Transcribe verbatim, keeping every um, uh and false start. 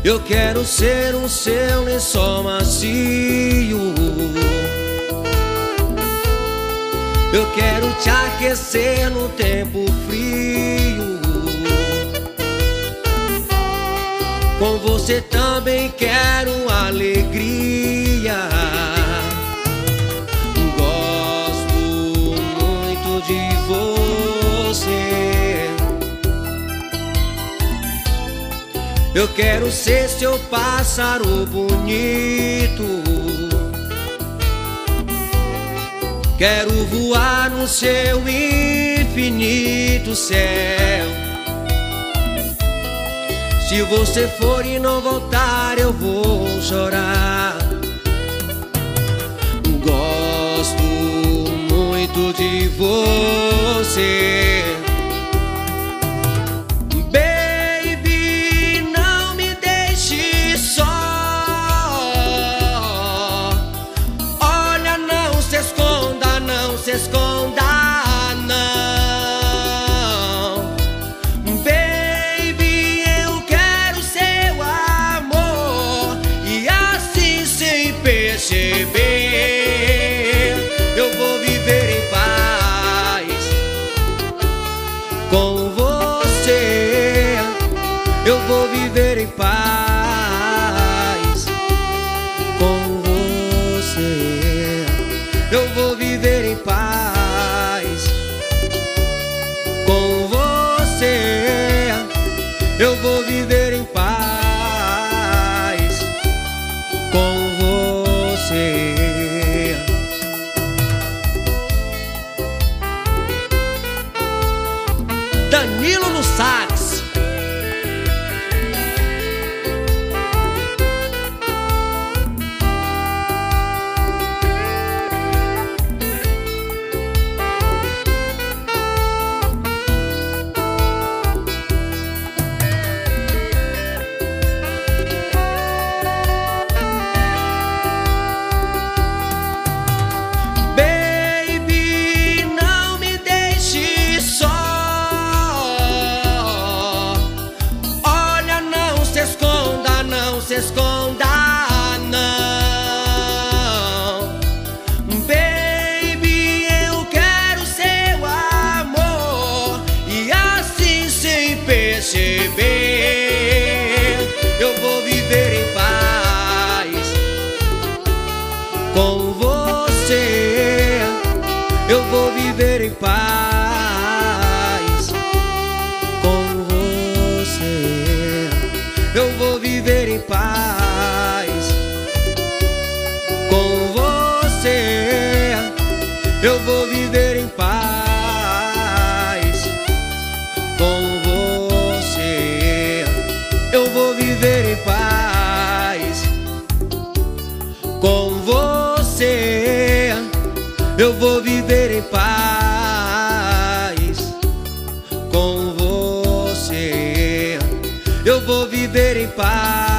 Eu quero ser um seu lençol macio. Eu quero te aquecer no tempo frio. Com você também quero alegria. Gosto muito de você. Eu quero ser seu pássaro bonito. Quero voar no seu infinito céu. Se você for e não voltar, eu vou chorar. Gosto muito de você. Baby, não me deixe só. Olha, não se esconda, não se esconda, não. Baby, eu quero seu amor. E assim, sem perceber, eu vou viver em paz com você. Eu vou viver em paz com você. Eu vou viver em paz com você. Eu vou viver em paz com você. Danilo no sax. Baby, não me deixe só. Olha, não se esconda, não se esconda, não. Baby, eu quero seu amor. E assim, sem perceber, eu vou viver em paz com você. Eu vou viver em paz com você. Eu vou viver em paz com você. Eu vou viver em paz com você. Eu vou viver em paz com você. Eu vou viver em paz com você. Eu vou viver em paz.